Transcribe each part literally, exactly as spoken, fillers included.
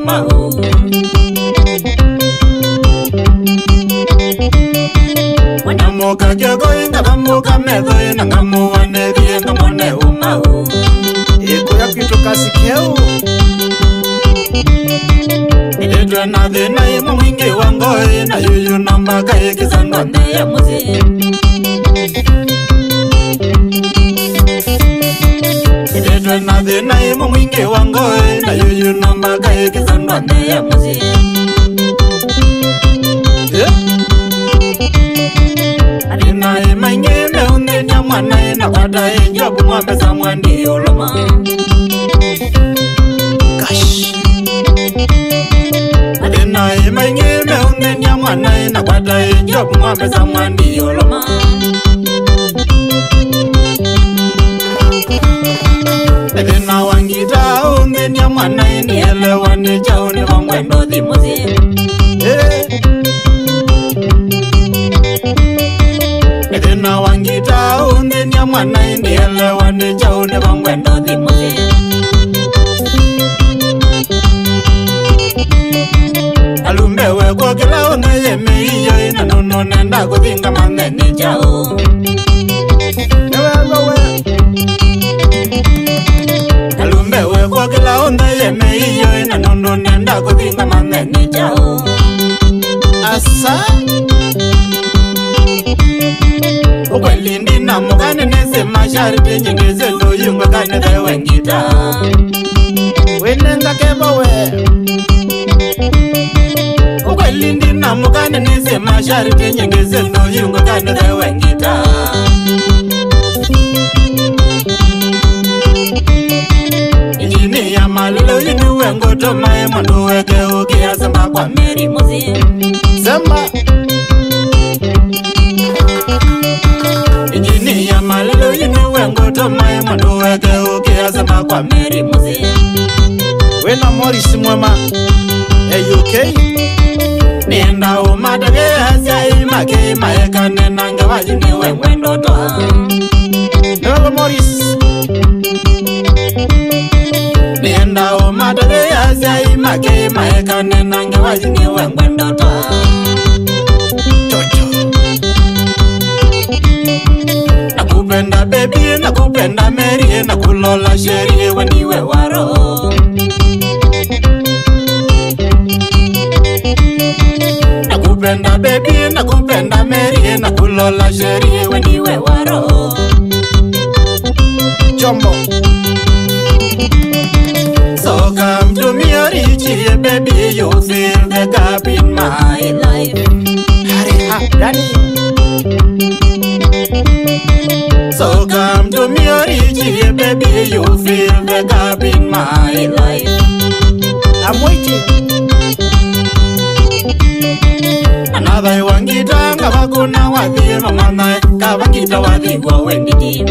umau Wanamuka jogo inga bamuka mezo ina ngamu wanevie ngamone umau Iko ya kitu kasi keu Nidedwe na dhina imu mwingi wangoi na yuyu namba kaya kisandwane ya muzi Nidedwe na dhina imu mwingi wangoi na yuyu namba kaya kisandwane ya muzi Adina ima ingime undi nyamwana ina wada injobu mwameza mwandi uloma Gosh Adina ima ingime undi nyamwana ina wada injobu mwameza mwandi uloma Adina wangita undi nyamwana ini elewa ni jao ni wangwendo di muzi Eh Edina wangita undi nyamwana ini elewa ni jao ni wangwendo di muzi Alumbewe kwa kila undi yeme iyo ina nono nenda kuthinga mange ni jao Alumbewe kwa kila undi yeme iyo ina nono nenda kuthinga mange ni jao Asa Ukwelindi na mugane nese mashariti nyingeze ndoyunga kane de wengita Wenenga keba we Ukwelindi na mugane nese mashariti nyingeze ndoyunga kane de wengita Injini ya malilo yinu wengo tomae mwandu weke ukia samba kwa meri muzi Samba Injini ya malilo yinu wengo tomae mwandu weke ukia samba kwa meri muzi Wena Morris mwema A U K Nienda umadage asya imake maeka nenanga wajini wengwendo toa Nelo Morris Nienda umadage asya imake maeka nenanga wajini wengwendo toa Chocho Nakupenda baby, nakupenda Mary, nakulola sheri weniwe waro Nakupenda baby, nakupenda Mary, nakulola sheri weniwe waro Chombo So come to me, Richie, baby, you fill the gap in my life Hurry up, Danny So come to me, Richie, baby, you fill the gap in my life I'm waiting Another wangita, kawakuna wathi, mamana, kawangita wathi, kwa wengiti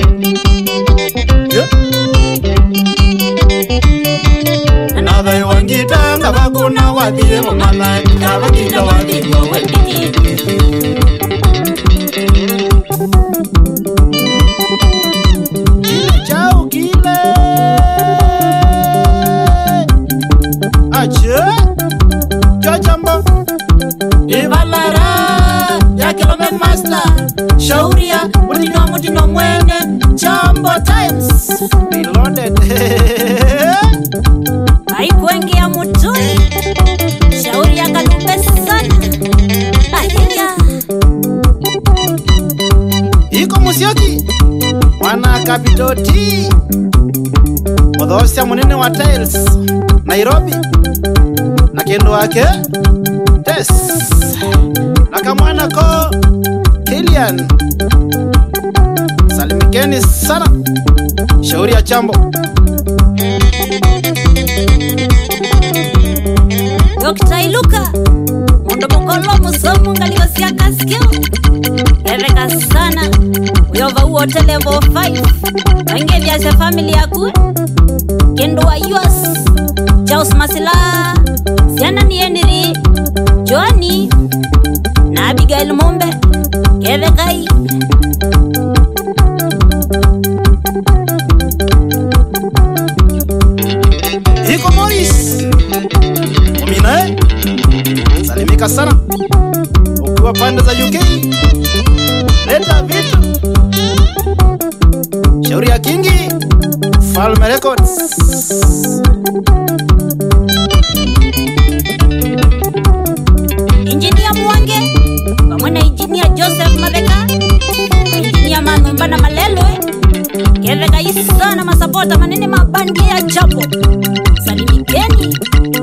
Another wangita, kawakuna wathi, mamana, kawangita wathi, kwa wengiti Chao kile Ache Chachambo Ivalara Ya kilomen master Shauria Mutino mutino mwene Chambo times Reloaded Haikuengi ya mutuni Shauria kalupe sana Ahiya Iko Musyoki Wana Kapitoti Mudhosia munene wa Tiles Nairobi Na kendo wake Tess Na kamwana ko Kilian Salimikeni sana Shauri ya Chambo Dokta Iluka Mundo mokolo musomu ngaliosia kaskio Ereka sana Uyova uote level five Wenge vyase family yaku Kendo wa U S Jaus Masila Siana ni Henry Joani Na Abigail Mombe Kevekai Iko Morris salimika sana. Ukiwa pande za U K, leta vitu. Shauri ya Kingi, Falme Records. Engineer Mwange, pamoja na Engineer Joseph Mabeka, Engineer Manumba na Malelwe, Keveka Isa na masapota manene mabandi ya chapo. Salimikeni.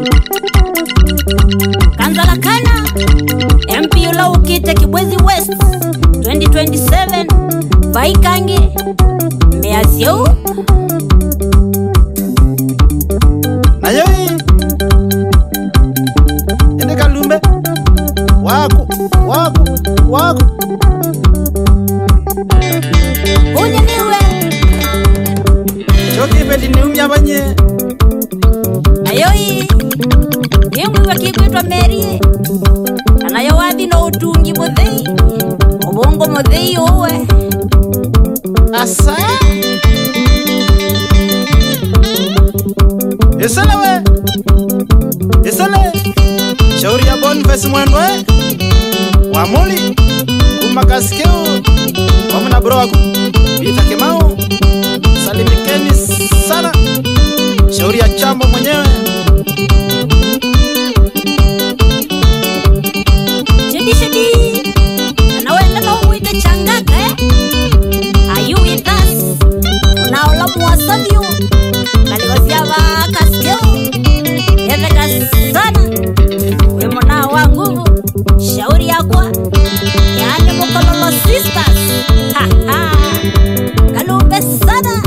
Kanzala Kana, M P Ula Ukite Kibwezi West twenty twenty-seven, Vaikangi, Mbeazio. Nayoi, ende Kalumbe, waku, waku, waku. Unye niwe, Choki peti ni umya banye. Nayoi, Nimwe wakikuitwa Mary, anayo wathi no utungi muthei, Obongo muthei uwe. Asa Isele we Isele Shauri ya Boniface Mwendwe Wamuli Kumakasikeo Wamuna bro wako Pita Kimau. Salimikeni sana. Shauri ya Chambo mwenyewe. Shedi shedi Anawenda na uwite changaka eh? Are you with us? Unaola muwasavyo Kaliwazia wakaskeo Eveka sana Wemo na wanguvu. Shauri ya kwa Yani Mukololo Sisters. Ha ha Kalumbe sana.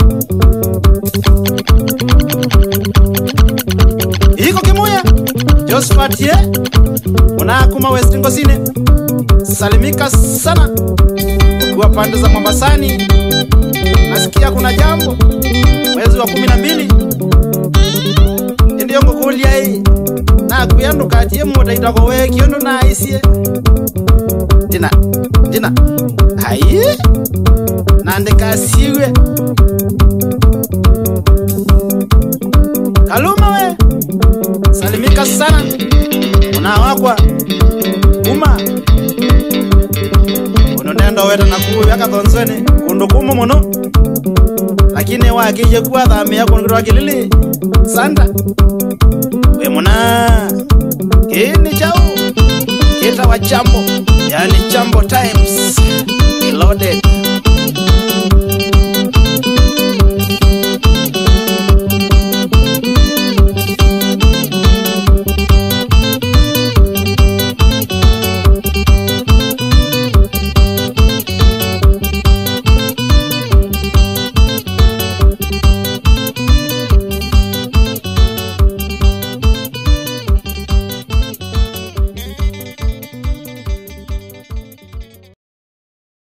Iko Kimuya Josephat ye Unakuma West Ngosine. Salimika sana. Ukiwa pande za Mombasani, nasikia kuna jambo mwezi wa kumi na mbili. Ndiyo ngukulia hii na kuyandu kati ye muda itako we kiondo na isie. Dina, dina Hai Nandeka siwe Kaluma we. Salimika sana. Unawakwa Uma Unonendo weta na kuhu yaka thonsweni Kundukumu muno. Lakini wakije kuwa dhami ya kunduwa kilili Sanda we muna Kini chau Kita wa Chambo, yani Chambo Times Reloaded.